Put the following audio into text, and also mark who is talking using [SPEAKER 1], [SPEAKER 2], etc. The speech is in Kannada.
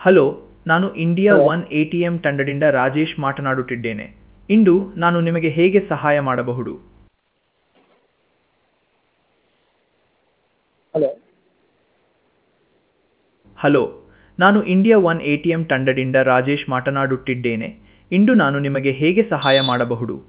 [SPEAKER 1] ಹಲೋ, ನಾನು ಇಂಡಿಯಾ
[SPEAKER 2] ಹಲೋ
[SPEAKER 1] ಒನ್ ಎ.ಟಿ.ಎಂ ತಂಡದಿಂದ ರಾಜೇಶ್ ಮಾತನಾಡುತ್ತಿದ್ದೇನೆ. ಇಂದು ನಾನು ನಿಮಗೆ ಹೇಗೆ ಸಹಾಯ ಮಾಡಬಹುದು?
[SPEAKER 2] ಹಲೋ
[SPEAKER 1] ಹಲೋ, ನಾನು ಇಂಡಿಯಾ ಒನ್ ಎ.ಟಿ.ಎಂ ತಂಡದಿಂದ ರಾಜೇಶ್ ಮಾತನಾಡುತ್ತಿದ್ದೇನೆ. ಇಂದು ನಾನು ನಿಮಗೆ ಹೇಗೆ ಸಹಾಯ ಮಾಡಬಹುದು?